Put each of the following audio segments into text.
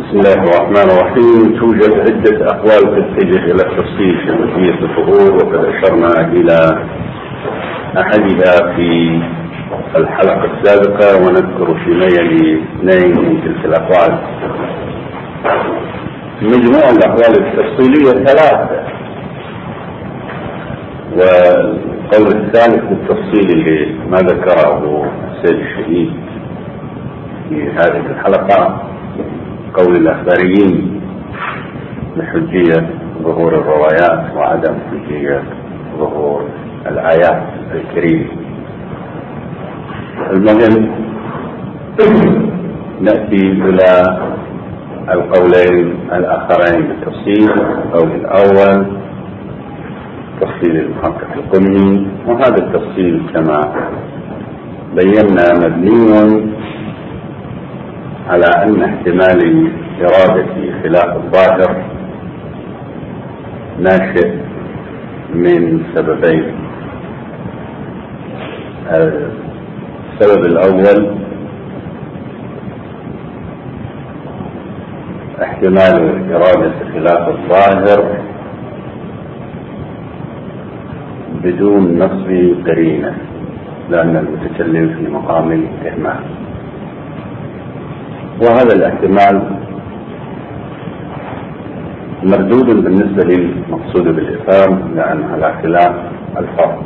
بسم الله الرحمن الرحيم. توجد عدة أقوال تتجه إلى التفصيل في قضية الظهور، وقد أشرنا إلى أحدها في الحلقة السابقة، ونذكر فيما يلي اثنين من تلك الأقوال. مجموع الأقوال التفصيلية ثلاثة، والقول الثالث بالتفصيل اللي ما ذكره السيد الشهيد في هذه الحلقة قول الأخباريين بحجية ظهور الروايات وعدم حجية ظهور الآيات الكريمة. المهم نأتي إلى القولين الآخرين بالتفصيل. القول الأول تفصيل المحقق القمي، وهذا التفصيل كما بينا مبني على أن احتمال إرادة خلاف الظاهر ناشئ من سببين. السبب الأول احتمال إرادة خلاف الظاهر بدون نصب قرينة، لأن المتكلم في مقام الإهمال، وهذا الاحتمال مردود بالنسبة للمقصود بالإفهام، لأن على خلاف الفرق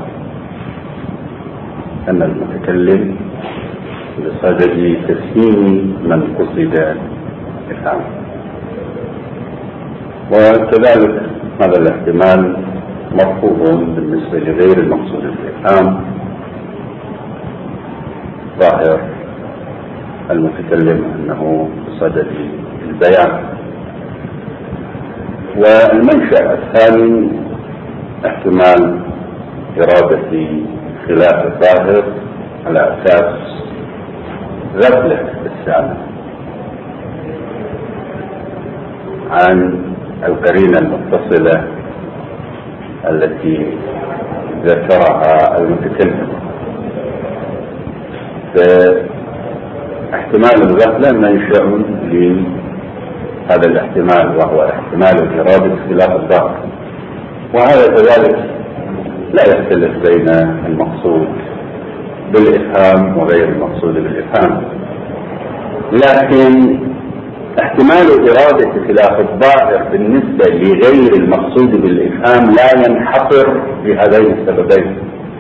أن المتكلم بصدد تفهيم من قصد إفهامه، وكذلك هذا الاحتمال مرفوض بالنسبة لغير المقصود بالإفهام، ظاهر المتكلم أنه بصدد البيان. والمنشأ الثاني احتمال إرادة خلاف الظاهر على أساس غفلة السامع عن القرينة المتصلة التي ذكرها المتكلم. احتمال الغفلة منشأ لهذا الاحتمال، وهو احتمال إرادة خلاف الظاهر، وهذا كذلك لا يختلف بين المقصود بالإفهام وغير المقصود بالإفهام. لكن احتمال إرادة خلاف الظاهر بالنسبة لغير المقصود بالإفهام لا ينحصر بهذين السببين.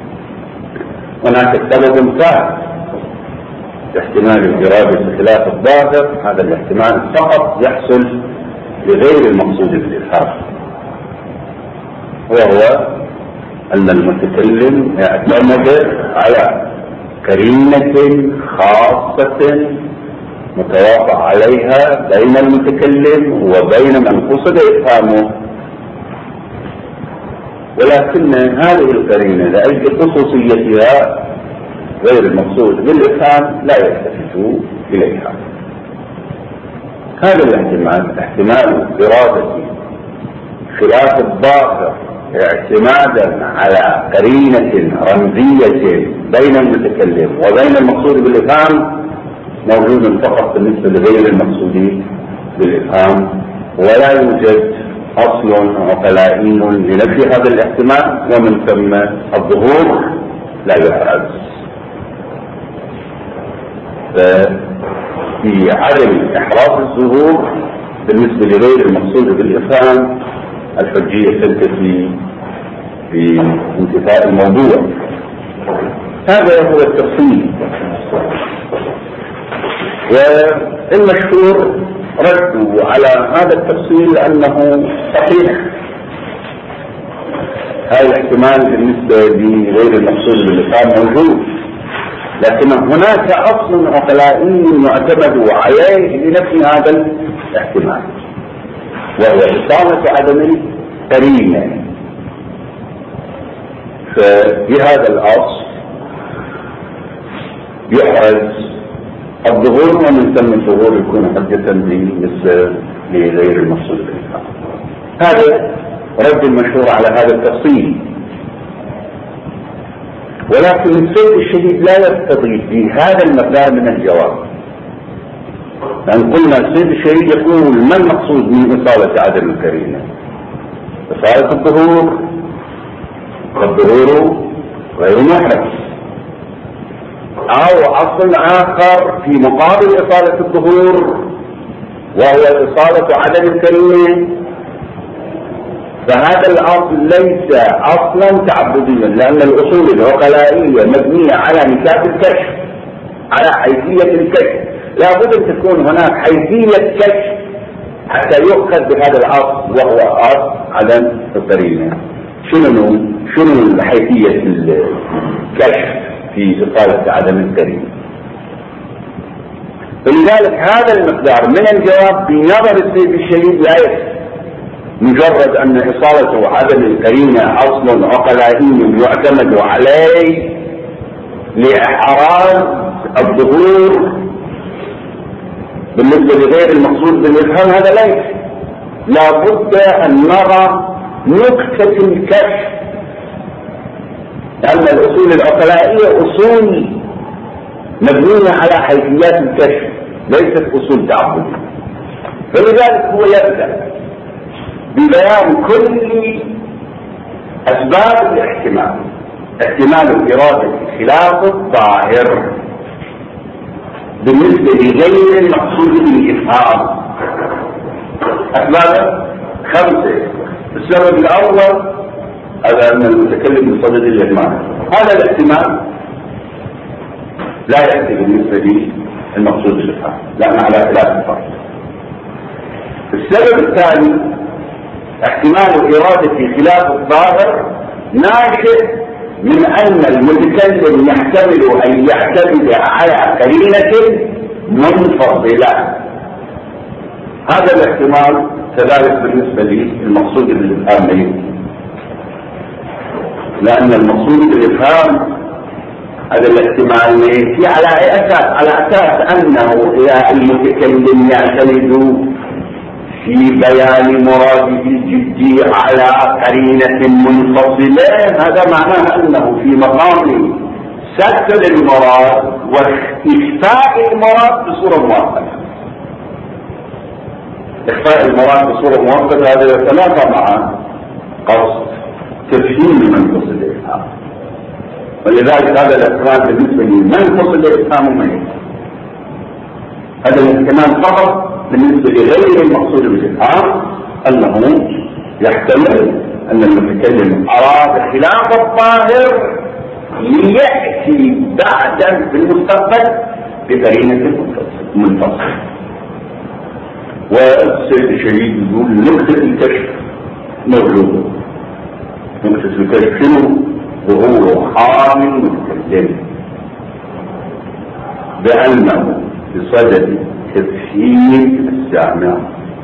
هناك سبب ثالث احتمال إرادة خلاف الظاهر، هذا الاحتمال فقط يحصل لغير المقصود بالإفهام، وهو أن المتكلم اعتمد على قرينة خاصة متوافق عليها بين المتكلم وبين من قصد إفهامه، ولكن هذه القرينة لأجل خصوصيتها غير المقصود بالإفهام لا يلتفت إليها. هذا الاحتمال احتمال إرادة خلاف الظاهر اعتمادا على قرينة رمزية بين المتكلم وبين المقصود بالإفهام موجود فقط بالنسبة لغير المقصود بالإفهام، ولا يوجد أصل عقلائي لنفي هذا الاحتمال، ومن ثم الظهور لا يحرز. في عدم إحراز الظهور بالنسبة لغير المقصود بالإفهام الحجية تنتفي بانتفاء الموضوع. هذا هو التفصيل، والمشهور ردوا على هذا التفصيل لأنه صحيح. هذا الاحتمال بالنسبة لغير المقصود بالإفهام موجود، لكن هناك أصل عقلائي يعتمد عليه لنفي هذا الاحتمال، وهو إقامة عدم القرينة. فبهذا الأصل يحرز الظهور، ومن ثم الظهور يكون حجة بالنسبة لغير المقصود بالإفهام. هذا رد المشهور على هذا التفصيل، ولكن السيد الشهيد لا يقتضي في هذا المقدار من الجواب لأن قلنا السيد الشهيد يقول ما المقصود من إصالة عدم القرينة؟ إصالة الظهور، والظهور غير محرم، أو أصل آخر في مقابل إصالة الظهور وهو إصالة عدم القرينة. فهذا الأصل ليس أصلا تعبديا، لأن الأصول العقلائية مبنية على نكات الكشف، على حيثية الكشف. لا بد أن تكون هناك حيثية كشف حتى يؤخذ بهذا الأصل وهو أصل عدم القرينة. شنو حيثية الكشف في إصالة عدم القرينة؟ فلذلك هذا المقدار من الجواب بنظر السيد الشهيد لا يكفي. مجرد أن إصالة عدم القرينة أصل عقلائي يعتمد عليه لإحراز الظهور بالنسبة لغير المقصود بالإفهام، هذا لا يكفي. لا بد أن نرى نكتة الكشف، لأن الأصول العقلائية أصول مبنية على حيثيات الكشف ليست أصول تعبدية. فلذلك هو يبدأ ببيان كل أسباب الاحتمال، احتمال الإرادة خلاف الظاهر بالنسبة لغير المقصود بالإفهام. أسباب 5. السبب الأول هذا أن المتكلم بصدد الإهمال، هذا الاحتمال لا يأتي بالنسبة للمقصود بالإفهام لأن على خلاف الظاهر. السبب الثاني احتمال إرادة خلاف الظاهر ناشئ من أن المتكلم يحتمل أن يعتمد على قرينة منفصلة. هذا الاحتمال كذلك بالنسبة للمقصود بالإفهام، لأن المقصود بالإفهام هذا الاحتمال يأتي على أساس أنه المتكلم يعتمد في بيان مراده الجدي على قرينة منفصلة. هذا معناه أنه في مقام ستر المراد وإخفاء المراد بصورة مؤقتة. إخفاء المراد بصورة مؤقتة هذا يتنافى مع قصد تفهيم منفصل الإفهام، ولذلك هذا الاحتمال بالنسبة لمنفصل الإفهام مميز. هذا الاحتمال فقط بالنسبة لغير المقصود بالإفهام أنه يحتمل أن المتكلم أراد خلاف الظاهر ليأتي بعدا في المستقبل بقرينة منفصلة. والسيد الشهيد يقول نكتة الكشف موجودة. نكتة الكشف شنو؟ ظهور حال المتكلم بأنه بصدد تفهيم السامع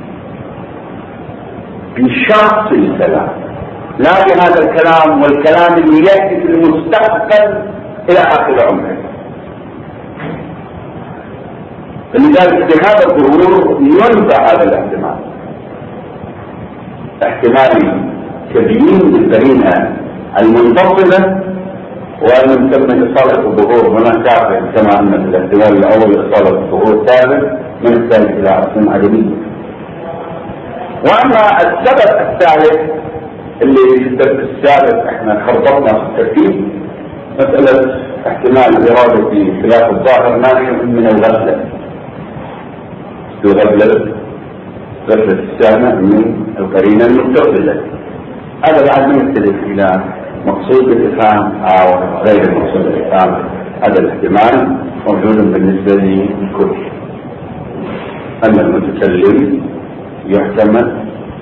بشخص الكلام، لا بهذا الكلام والكلام اللي يأتي في المستقبل إلى آخر عمره. فلذلك بهذا الظهور ينفى هذا الاحتمال، احتمال تبيين القرينة المنفصلة وأن نسمى إصالة الظهور هنا كافر، كما أن في الاحتمال الأول إصالة الظهور كافر من الثالث إلى أصل عدمية. وأما السبب الثالث اللي في الدرس السابق احنا خربطنا في الترتيب، مسألة احتمال إرادة خلاف الظاهر ناشئ من الغفلة، غفلة السامع من القرينة المتصلة. هذا بعد ما يختلف إلى مقصود الإفهام أو غير مقصود الإفهام. هذا الاحتمال موجود بالنسبة للكل، أن المتكلم يحتمل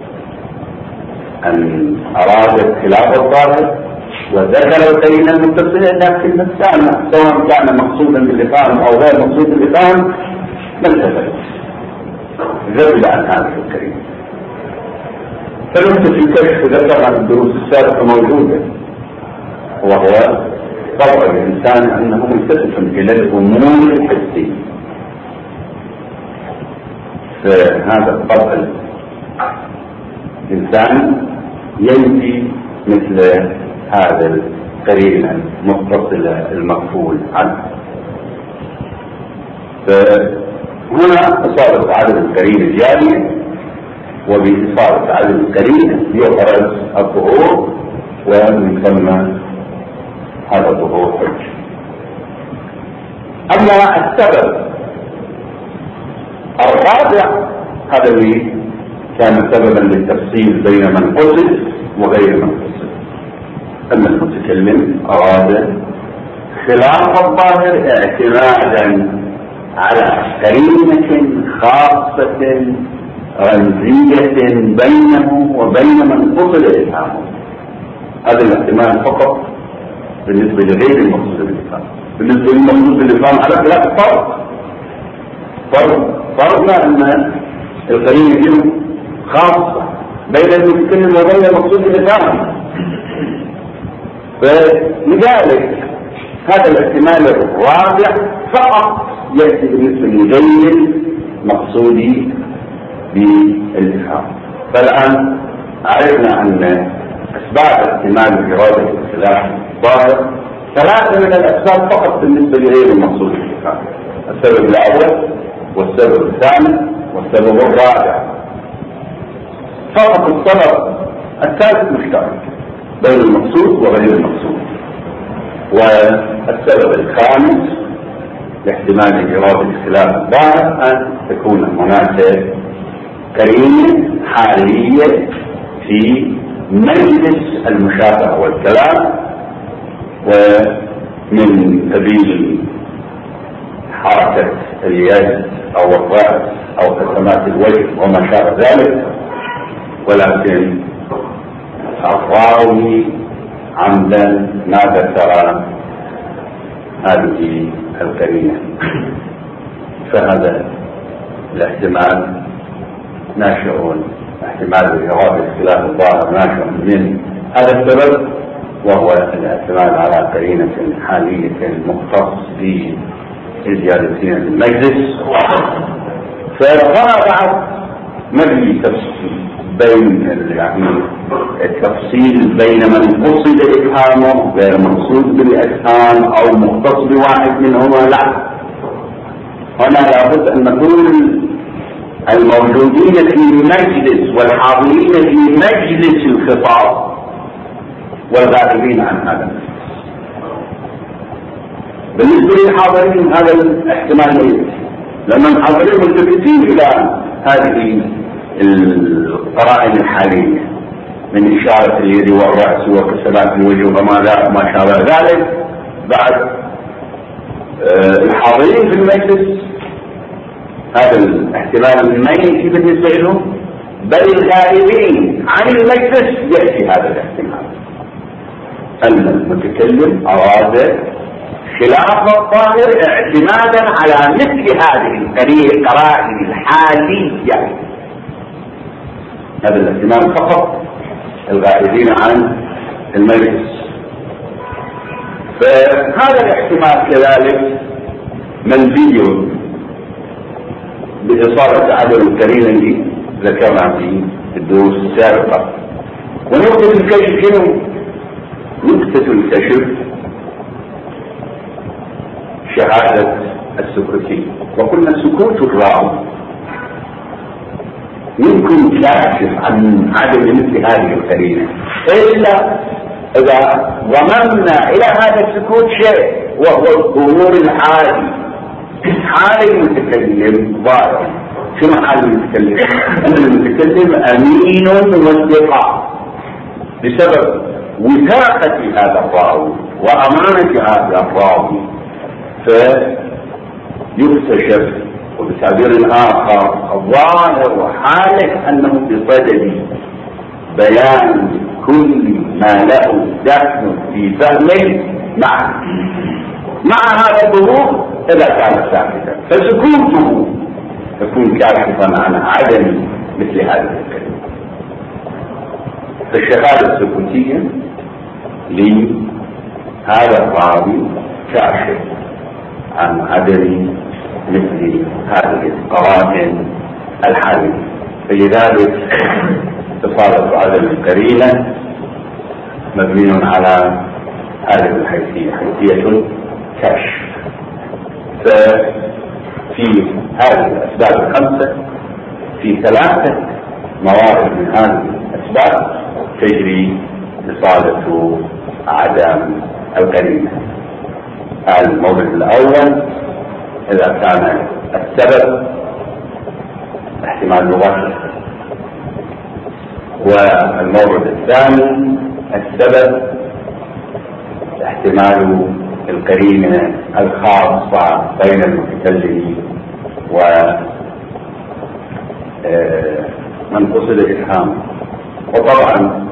أن أراد خلاف الظاهر وذكر القرينة المتصلة، لكن السامع سواء كان مقصودا بالإفهام أو غير مقصود بالإفهام لم تفعل غفل عن هذه القرينة. فنقطة الكشف ذكر عن الدروس السابقة موجودة، وهو طبع الإنسان أنه ملتفت إلى الأمور الحسية. فهذا الطبع الإنسان ينفي مثل هذا القرينة المتصلة المغفول عنه. هنا إصابة عدد القرين الجارية، وبإصابة عدد القرين يخرج الظهور ومن ثم هذا الظهور حج. أما السبب الرابع هذا اللي كان سببا للتفصيل بين من قصد وغير من قصد، أن المتكلم أراد خلاف الظاهر اعتمادا على قرينة خاصة رمزية بينه وبين من قصد إفهامه. هذا الاحتمال فقط بالنسبة لغير المقصود بالإفهام. بالنسبة للمقصود بالإفهام على خلاف فرضنا أن القرينة دي خاصة بين المتكلم وبين المقصود بالإفهام، فلذلك هذا الاحتمال الرابع فقط يأتي بالنسبة لغير مقصودي بالإفهام. فالآن عرفنا أن أسباب احتمال إرادة اختلاف الظاهر ثلاثة من الأسباب فقط بالنسبة لغير المقصود بالإفهام: السبب الأول والسبب الثاني والسبب الرابع. فقط السبب الثالث مشترك بين المقصود وغير المقصود. والسبب الخامس لاحتمال إرادة اختلاف الظاهر أن تكون هناك قرينة حالية في مجلس المشافهة والكلام، ومن سبيل حركة اليد أو الرأس أو كسمات الوجه وما شابه ذلك، ولكن الراوي عمدا ما ذكر هذه القرينة، فهذا الاحتمال ناشئ، احتمال إرادة اختلاف الظاهر ناشئ من هذا السبب، وهو الاعتماد على قرينة حالية مختص بالجالسين في المجلس. فهنا بعد مجلس تفصيل بين التفصيل بين من قصد إفهامه غير مقصود بالإفهام أو مختص بواحد منهما. لا، هنا لابد أن نكون الموجودين في مجلس والحاضرين في مجلس الخطاب والغائبين عن هذا المجلس. بالنسبة للحاضرين هذا الاحتمال يجب، لأن الحاضرين ملتفتين إلى هذه القرائن الحالية من إشارة اليد والرأس وكسبات الوجه وما شابه ذلك. بعد الحاضرين في المجلس هذا الاحتمال ما يأتي بالنسبة لهم، بل الغائبين عن المجلس يأتي هذا الاحتمال أن المتكلم أراد خلاف الظاهر اعتمادا على مثل هذه القرائن الحالية. هذا الاحتمال فقط الغائبين عن المجلس. فهذا الاحتمال كذلك منفي بإصابة عدد القرينة اللي ذكرنا في الدروس السابقة. ونقطة الكشف هنا نقطة الكشف شهادة السكوتي، وقلنا سكوت الراوي يمكن كاشف عن عدم مثل هذه القرينة، إلا إذا ضممنا إلى هذا السكوت شيء وهو الظهور العادي. حال المتكلم ظاهر. شنو حال المتكلم؟ أن المتكلم أمين وثقة بسبب وثاقة هذا الراوي وأمانة هذا الراوي، فيكتشف. وبتعبير آخر الظاهر وحاله أنه بصدد بيان كل ما له دخل في فهمه مع هذا الظهور إذا كان ساكتا، فسكوته يكون كاشفا عن عدم مثل هذه الكلمة. فالشهادة السكوتية لهذا الراوي كاشف عن عدم مثل هذه القرائن الحالية، فلذلك تصادف عدم القرينة مبني على هذه الحيثية، حيثية كشف. في هذه الأسباب الخمسة في 3 موارد من هذه الأسباب تجري إصالة عدم القرينة. المورد الأول إذا كان السبب احتمال مباشر، والمورد الثاني السبب احتمال القرينة الخاصة بين المتكلم ومن قصد إفهامه. وطبعا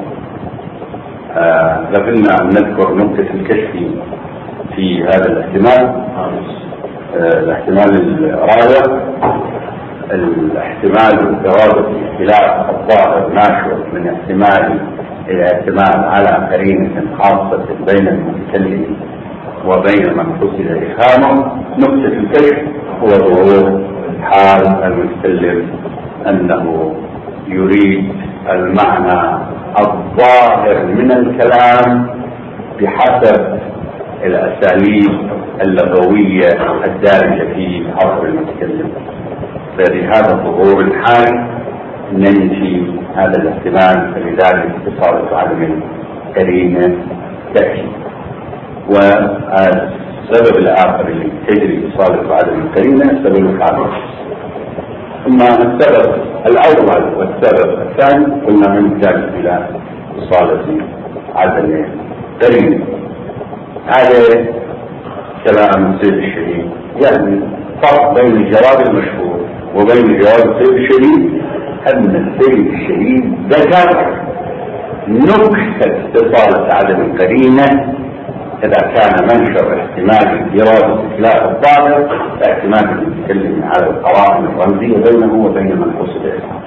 غفلنا أن نذكر نقطة الكشف في هذا الاحتمال. الاحتمال الرابع الاحتمال إرادة اختلاف الظاهر ناشئ من احتمال إلى احتمال على قرينة خاصة بين المتكلم وبين من قصد إفهامه. نقطة الكشف هو ظهور حال المتكلم أنه يريد المعنى الظاهر من الكلام بحسب الأساليب اللغوية الدارجة في عصر المتكلم. فلهذا ظهور الحال ننفي هذا الاحتمال، فلذلك إصالة عدم القرينة تأتي. والسبب الآخر اللي تجري إصالة عدم القرينة السبب الخامس. ثم السبب الأول والسبب الثاني قلنا من يحتاج إلى إصالة عدم القرينة. هذا كلام السيد الشهيد، يعني فرق بين الجواب المشهور وبين جواب السيد الشهيد أن السيد الشهيد ذكر نكتة إصالة عدم القرينة إذا كان منشأ احتمال إرادة إتلاف الظاهر فاحتمال المتكلم على القرائن الرمزية بينه وبين من قصد إفهامه.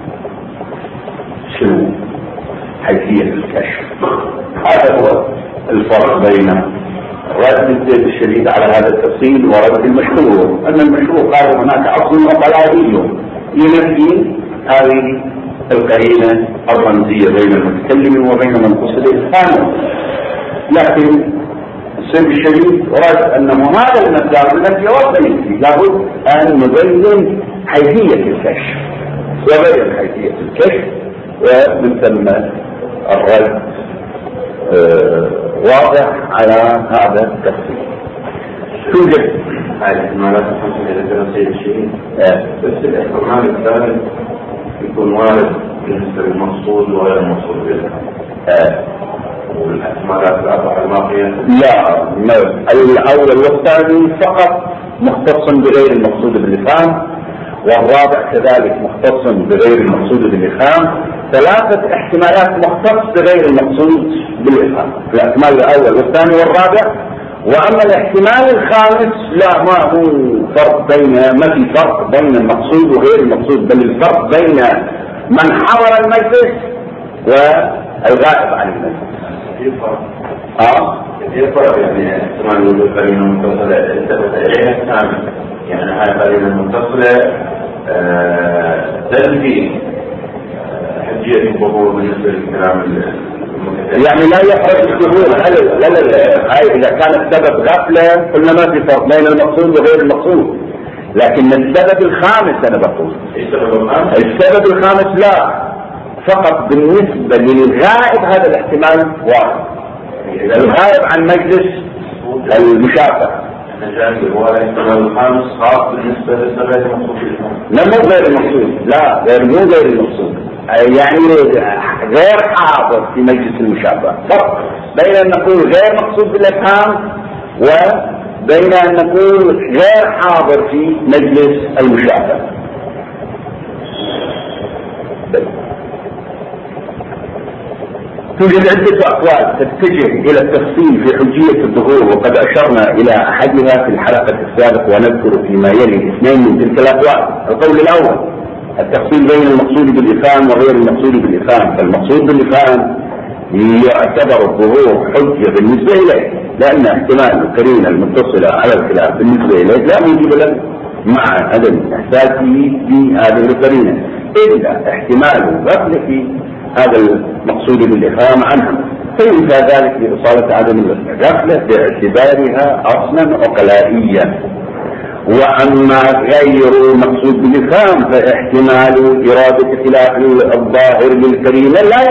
شنو حيثية الكشف؟ هذا هو الفرق بين رد السيد الشديد على هذا التفصيل ورد المشهور. أن المشهور قال هناك أصل وقلائي ينفي هذه القرينة الرمزية بين المتكلم وبين من قصد إفهامه، لكن السيد الشديد رد أنه هذا المقدار الذي يوصل لابد أن نبين حيثية الكشف، وبين حيثية الكشف ومن ثم الرد واضح على هذا التفصيل. توجد هذه الاحتمالات الخمسة التي ذكرها السيد الشهيد، بس الاحتمال الثالث يكون وارد بالنسبة للمقصود وغير المقصود به. والاحتمالات الأربعة الماضية لا، الأول والثاني فقط مختص بغير المقصود بالإفهام، والرابع كذلك مختص بغير المقصود بالإفهام. 3 احتمالات مختص بغير المقصود بالإفهام، الاحتمال الأول والثاني والرابع. وأما الاحتمال الخامس لا، ما هو فرق بين، ما في فرق بين المقصود وغير المقصود، بل الفرق بين من حضر المجلس والغائب عن المجلس. يفرق يعني احتمال وجود قرينة متصلة التفت إليها الثاني، يعني هاي قرينة متصلة تنفي حجية الظهور بالنسبة للكلام المتكلم، يعني لا يحرج الظهور. هاي إذا كان السبب غفلة قلنا ما في فرق بين المقصود وغير المقصود، لكن السبب الخامس أنا بقول السبب الخامس لا، فقط بالنسبة للغائب هذا الاحتمال واحد، الغائب عن مجلس المشافهة. هو الاحتمال الخامس خاص بالنسبة للسبب المقصود. لا مو غير المقصود، لا مو غير المقصود، يعني غير حاضر في مجلس المشافهة. فرق بين أن نقول غير مقصود بالإفهام وبين أن نقول غير حاضر في مجلس المشافهة. توجد عدة أقوال تتجه إلى التفصيل في حجية الظهور، وقد أشرنا إلى أحدها في الحلقة السابقة، ونذكر فيما يلي 2 من تلك الأقوال. القول الأول التفصيل بين المقصود بالإفهام وغير المقصود بالإفهام. فالمقصود بالإفهام يعتبر الظهور حجة بالنسبة إليه، لأن احتمال القرينة المتصلة على الخلاف بالنسبة إليه لا موجب له مع عدم إحساسه بهذه القرينة، إلا احتمال غفلة في هذا المقصود بالإفهام عنها، فينفى ذلك بإصالة عدم الغفلة باعتبارها أصلا عقلائيا. وأما غير المقصود بالإفهام فاحتمال إرادة خلاف الظاهر للكريمة لا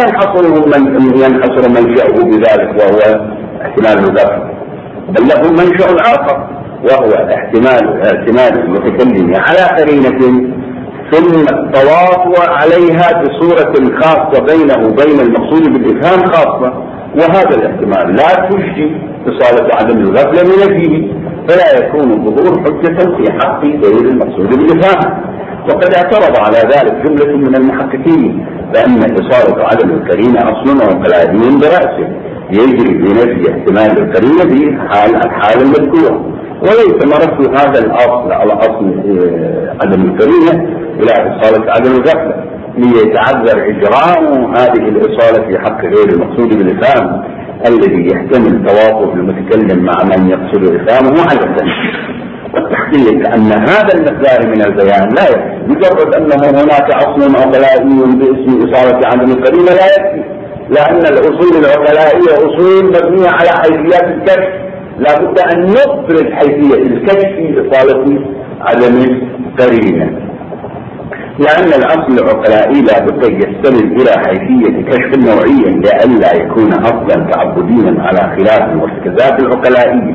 ينحصر منشأه بذلك وهو احتمال الغفلة، بل له منشأ آخر وهو احتمال المتكلم على قرينة ثم التواطؤ عليها بصورة خاصة بينه وبين المقصود بالإفهام خاصة، وهذا الاحتمال لا تجدي إصالة عدم الغفلة من فيه، فلا يكون الظهور حجة في حق غير المقصود بالإفهام. وقد اعترض على ذلك جملة من المحققين بأن إصالة عدم القرينة أصل عقلائي برأسه يجري بنفي احتمال القرينة في الحال المذكورة، وليس مرد هذا الأصل على أصل عدم القرينة إلى إصالة عدم الغفلة ليتعذر إجراء هذه الإصالة في حق غير المقصود بالإفهام الذي يحتمل تواطؤ المتكلم مع من يقصد إفهامه على الثاني. والتحقيق أن هذا المقدار من البيان لا يكفي، مجرد أنه هناك أصل عقلائي باسم إصالة عدم القرينة لا يكفي، لأن الأصول العقلائية أصول مبنية على حيثيات الكشف، لا بد أن نفرض حيثية الكشف في إصالة عدم القرينة، لأن الأصل العقلائي لا بد يستند إلى حيثية كشف نوعيا لئلا يكون أصلا تعبديا على خلاف المرتكزات العقلائية،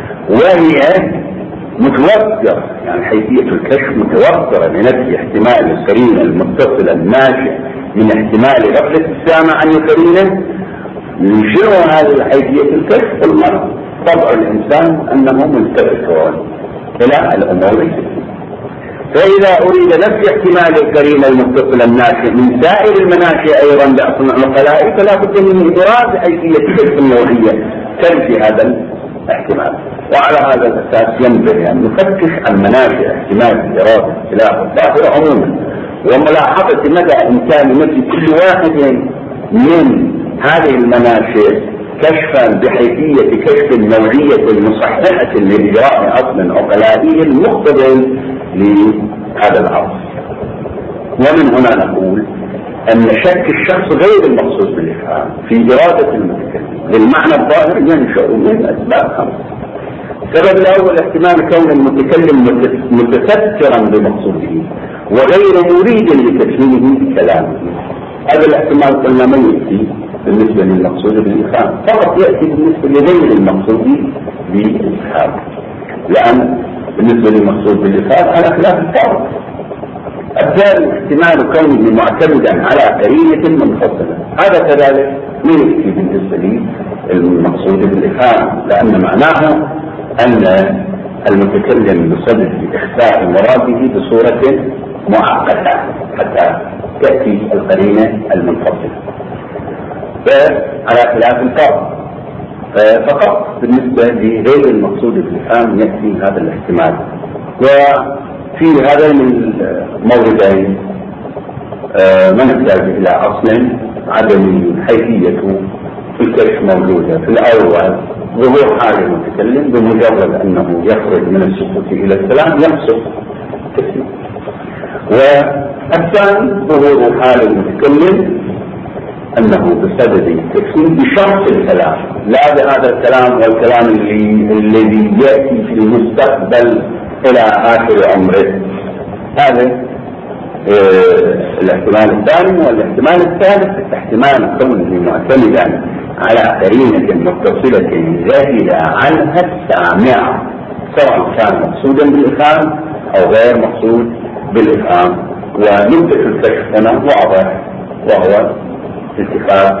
وهي متوفرة، يعني حيثية الكشف متوفرة لنفي احتمال القرينة المتصلة الناشئ من احتمال غفلة السامع عن القرينة. من شنو هذه الحيثية الكشف؟ قلنا طبع الإنسان أنه ملتفت إلى الأمور، فإذا أريد نفي احتمال القرينة المتصلة الناشئ من سائر المناشئ أيضا بأصل عقلائي فلا بد من إدراك حيثية الكشف النوعية تنفي هذا الاحتمال. وعلى هذا الأساس ينبغي أن نفتش عن مناشئ احتمال الإرادة خلاف الظاهر عموما، وملاحظة مدى إمكان نفي كل واحد من هذه المناشئ كشفا بحيثية كشف نوعية مصححة لإجراء أصل عقلائي مقتضى لهذا العصر. ومن هنا نقول أن شك الشخص غير المقصود بالإفهام في إرادة المتكلم للمعنى الظاهر ينشأ من أسباب خمسة. السبب الأول احتمال كون المتكلم متسترا بمقصوده وغير مريد لتفهيمه بكلامه. هذا الاحتمال قلنا ما يأتي بالنسبة للمقصود بالإفهام، فقط يأتي بالنسبة لغير المقصود بالإفهام، لأن بالنسبة للمقصود بالإفهام على خلاف الفرق. الثاني احتمال كونه معتمدا على قرينة منفصلة، هذا كذلك ما يأتي بالنسبة للمقصود بالإفهام، لأن معناه أن المتكلم بصدد إخفاء مراده بصورة معقدة حتى تأتي القرينة المنفصلة، فعلى خلاف الفرق. فقط بالنسبة لغير المقصود بالإفهام يأتي هذا الاحتمال. وفي هذين الموردين ما نحتاج إلى أصل عدم حيثية الكشف موجودة. في الأول ظهور حال المتكلم بمجرد أنه يخرج من السكوت إلى الكلام يحصل كثير. والثاني ظهور حال المتكلم أنه بسبب التكفير بشرط الكلام، لا بهذا الكلام والكلام الذي يأتي في المستقبل إلى آخر عمره. هذا الاحتمال الثاني. والاحتمال الثالث احتمال كونه معتمدا على قرينة متصلة زائدة عنها السامع، سواء كان مقصودا بالإفهام أو غير مقصود بالإفهام. ونبدأ الكشف هنا واضح، وهو اتخاذ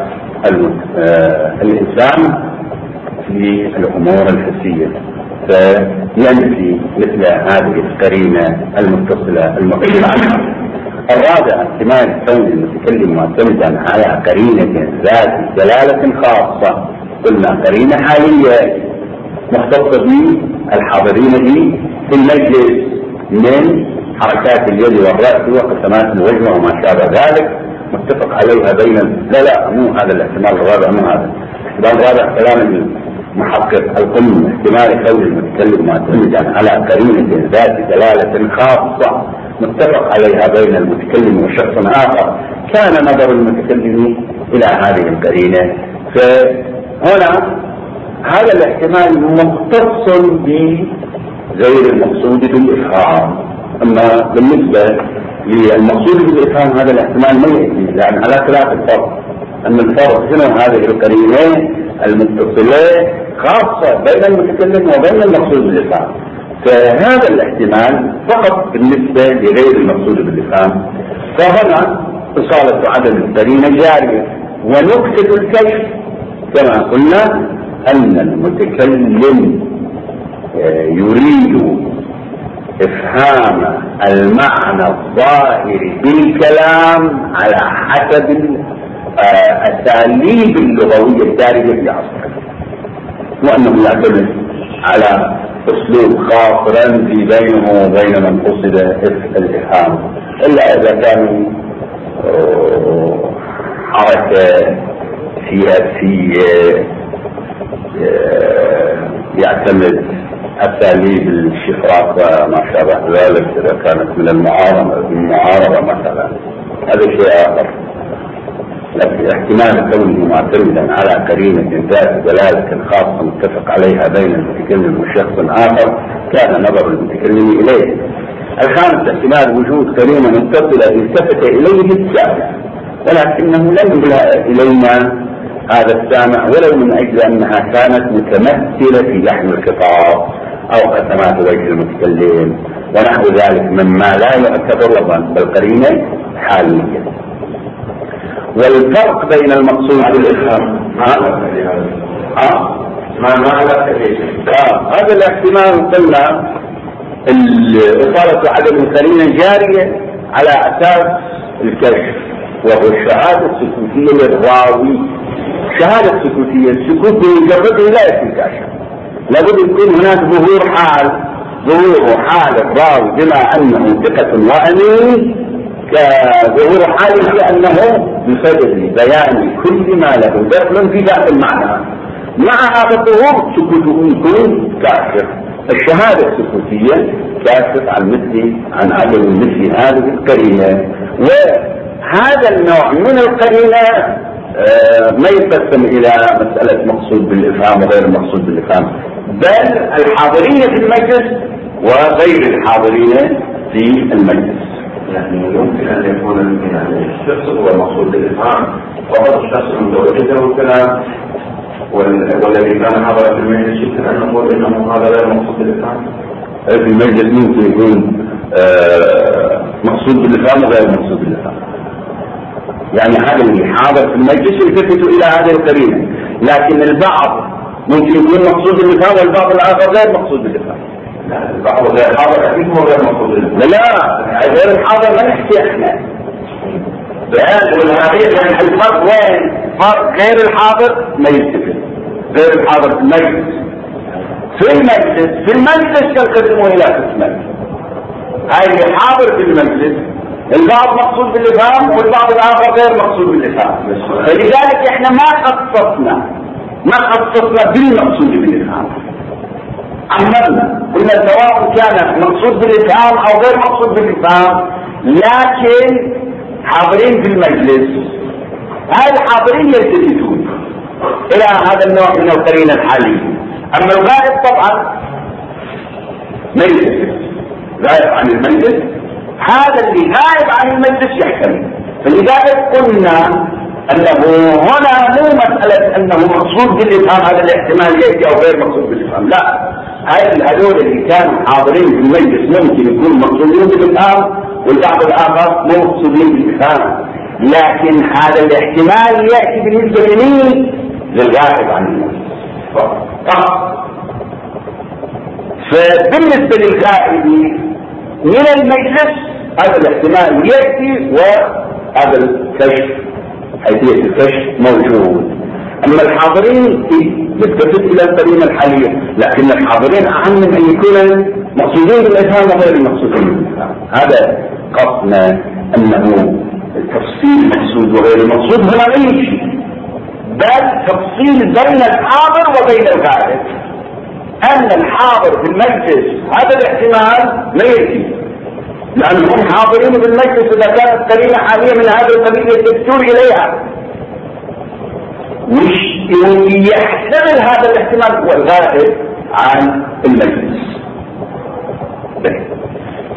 الإنسان في الأمور الحسية، فينفي مثل هذه القرينة المتصلة المقصودة. الرابع احتمال كون المتكلم معتمدا على قرينة ذات دلالة خاصة، قلنا قرينة حالية مختصة بالحاضرين في المجلس من حركات اليد والرأس وقسمات الوجه وما شابه ذلك، متفق عليها بين لا مو هذا الاحتمال الرابع، مو هذا الاحتمال الرابع كلام المحقق القم. احتمال كون المتكلم معتمدا على قرينة ذات دلالة خاصة متفق عليها بين المتكلم وشخص آخر، كان نظر المتكلم إلى هذه القرينة. فهنا هذا الاحتمال مختص غير المقصود بالإفهام. أما بالنسبة للمقصود بالإفهام هذا الاحتمال ما يأتي، لأن على خلاف الفرق، أن الفرق شنو؟ هذه القرينة المتصلة خاصة بين المتكلم وبين المقصود بالإفهام، فهذا الاحتمال فقط بالنسبة لغير المقصود بالإفهام. فهنا إصالة عدم القرينة جارية. ونكتة الكشف كما قلنا أن المتكلم يريد إفهام المعنى الظاهر بالكلام على حسب الأساليب اللغوية الدارجة في عصره، وأنه يعتمد على أسلوب خاص رمزي بينه وبين من قصد الإفهام، إلا إذا كانوا حركة سياسية يعتمد أساليب الشفرات وما شابه ذلك، إذا كانت من المعارضة مثلا هذا شيء آخر. لكن احتمال كونه معتمدا على قرينة ذات دلالة خاصة متفق عليها بين المتكلم وشخص آخر كان نظر المتكلم إليه. الخامس احتمال وجود قرينة متصلة التفت إليه السامع ولكنه لم يلجأ إلينا هذا السامع ولو من أجل أنها كانت متمثلة في لحن الخطاب أو قسمات وجه المتكلم ونحو ذلك مما لا يعتبر وضعا بالقرينة حاليا. والفرق بين المقصود بالإفهام هذا الاحتمال قلنا إصالة عدم القرينة جارية على أساس الكشف، وهو الشهادة السكوتية للراوي. الشهادة السكوتية، السكوت بمجرده لا يكون كاشف، لابد يكون هناك ظهور حال الراوي بما أنه ثقة وأمين كظهور حاله أنه بصدد بيان كل ما له دخل في ذات المعنى. مع هذا الظهور سكوته يكون كاشف. الشهادة السكوتية كاشف عن عدم مثل هذه القرينة. وهذا النوع من القرينة ما يقسم إلى مسألة مقصود بالإفهام وغير المقصود بالإفهام، بل الحاضرين في المجلس وغير الحاضرين في المجلس. يعني يمكن أن يكون الشخص هو المقصود بالإفهام وهذا الشخص متوجده الكلام، والذي كان حاضر في المجلس يمكن أن نقول إنه هذا غير مقصود بالإفهام. في المجلس ممكن يكون مقصود بالإفهام وغير مقصود بالإفهام، يعني هذا اللي حاضر في المجلس يلتفت إلى هذه القرينة، لكن البعض ممكن يكون مقصود بالإفهام والبعض الآخر غير مقصود بالإفهام. البعض غير حاضر أكيد هو غير مقصود بالإفهام. لا غير الحاضر ما نحكي احنا الفرق وين؟ فرق غير الحاضر ما يلتفت، غير الحاضر في المجلس. في المجلس ينقسموا إلى قسمين، هاي اللي حاضر في المجلس البعض مقصود بالإفهام والبعض الآخر غير مقصود بالإفهام. فلذلك احنا ما خصصنا بالمقصود بالإفهام، عمرنا قلنا سواء كان مقصود بالإفهام أو غير مقصود بالإفهام، لكن حاضرين في المجلس هاي الحاضرين يلتفتون إلى هذا النوع من القرينة الحالية. أما الغائب طبعا ما يلتفت، غائب عن المجلس، هذا اللي غائب عن المجلس يحتمل. فلذلك قلنا أنه هنا مو مسألة أنه مقصود بالإفهام هذا الاحتمال يأتي أو غير مقصود بالإفهام، لا، هذول اللي كانوا حاضرين في المجلس ممكن يكونوا مقصودين بالإفهام والبعض الآخر مو مقصودين بالإفهام، لكن هذا الاحتمال يأتي بالنسبة لمين؟ للغائب عن المجلس. فبالنسبة للغائب من المجلس هذا الاحتمال يأتي وهذا الكشف حيثية الكشف موجود. أما الحاضرين يلتفت إلى القرينة الحالية، لكن الحاضرين أهم من أن يكونوا مقصودين بالإفهام وغير المقصودين بالإفهام. هذا قصنا أنه التفصيل المقصود وغير المقصود هنا لا يجي، بل تفصيل بين الحاضر وبين الغائب. أن الحاضر في المجلس هذا الاحتمال ما يجي، لأنهم حاضرين بالمجلس إذا كانت قرينة حالية من هذا القبيل يلتفتون إليها، ويحتمل هذا الاحتمال هو الغائب عن المجلس.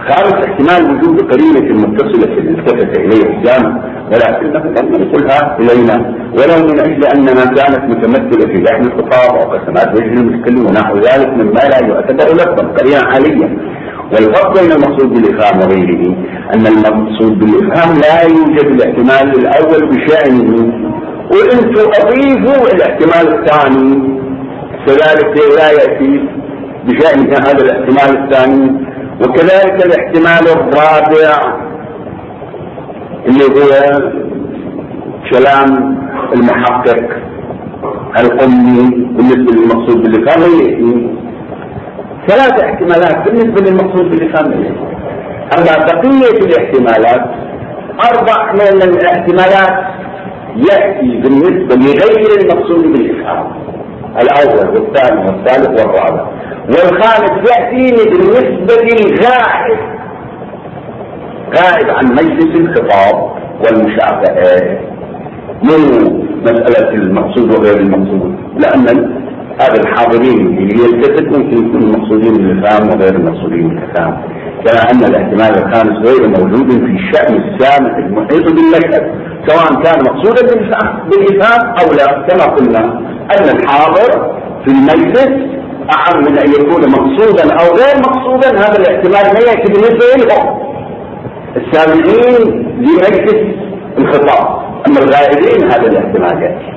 خامس احتمال وجود قرينة متصلة التفت إليه الجامع، ولكنه لم ينقلها إلينا ولو من أجل أنها كانت متمثلة في لحن الخطاب أو قسمات وجه المتكلم ونحو ذلك مما لا يعتبر لفظا قرينة عالية. والفرق بين المقصود بالإفهام وغيره أن المقصود بالإفهام لا يوجد الاحتمال الأول بشأنه، وأنتم أضيفوا الاحتمال الثاني كذلك لا يأتي بشأن هذا الاحتمال الثاني، وكذلك الاحتمال الرابع اللي هو كلام المحقق القمي بالنسبة للمقصود بالإفهام. ثلاث احتمالات بالنسبة للمقصود بالإفهام، أما بقية الاحتمالات 4 من الاحتمالات يأتي بالنسبة لغير المقصود بالإفهام، الأول والثاني والثالث والرابع، والخامس يأتي بالنسبة للغائب، غائب عن مجلس الخطاب والمشافهة من مسألة المقصود وغير المقصود، لأن هذا الحاضرين اللي يلتفت ممكن يكونوا مقصودين بالإفهام وغير المقصودين بالإفهام، كما أن الاحتمال الخامس غير موجود في الشأن السامح المحيط بالمشهد سواء كان مقصودا بالإفهام أو لا، كما قلنا أن الحاضر في المجلس أعم من أن يكون مقصودا أو غير مقصودا. هذا الاحتمال ما يأتي بالنسبة لهم السامعين لمجلس الخطاب، أما الغائبين هذا الاحتمال يأتي.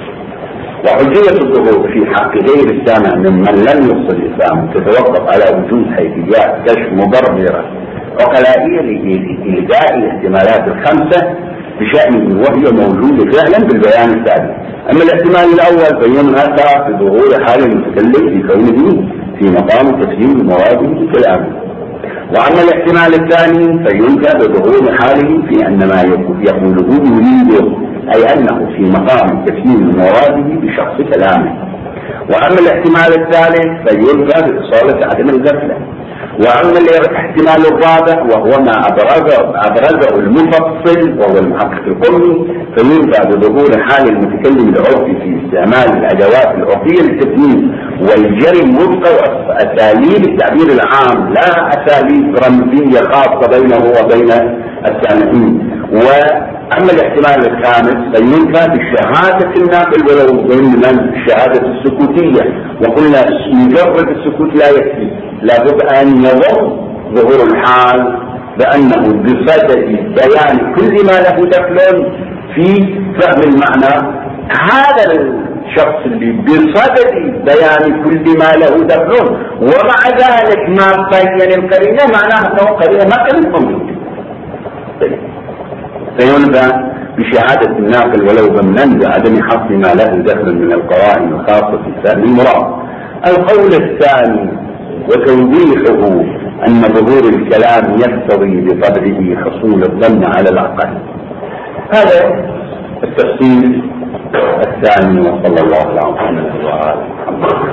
وحجية الظهور في حق غير السامع ممن لم يوصل الإسلام تتوقف على وجود حيثيات كشف مبررة وقلائل لإلغاء الاحتمالات الخمسة بشأنه، وهي موجودة فعلا بالبيان التالي. أما الاحتمال الأول فينهى بظهور حال المتكلم في كونه في مقام تسليم المراد بكلامه، وأما الاحتمال الثاني فينهى بظهور حاله في أن ما يقوله يريده، أي أنه في مقام تسليم مراده بشخص كلامه. وأما الاحتمال الثالث فينهى بإصالة عدم الغفلة. وأما الاحتمال الرابع وهو ما أبرزه المفصل وهو المحقق القمي فينهى بظهور حال المتكلم العرفي في استعمال الأدوات العرفية للتسليم والجرم وفق أساليب التعبير العام لا أساليب رمزية خاصة بينه وبين السامعين. وأما الاحتمال الخامس فينهى بالشهادة الناقل ولو ضمن الشهادة السكوتية، وقلنا مجرد السكوت لا يكفي، لابد أن يضم ظهور الحال بأنه بصدد بيان كل ما له دخل في فهم المعنى. هذا الشخص اللي بصدد بيان كل ما له دخل ومع ذلك ما بين القرينة معناه أنه قرينة ما كانت موجودة، فينبى بشهادة الناقل ولو ضمنا بعدم حصر ما له دخل من القرائن الخاصة في فهم المراد. القول الثاني وتوضيحه أن ظهور الكلام يقتضي بطبعه حصول الظن على العقل. هذا التفصيل الثاني، وصلى الله على محمد وعلى آله وصحبه.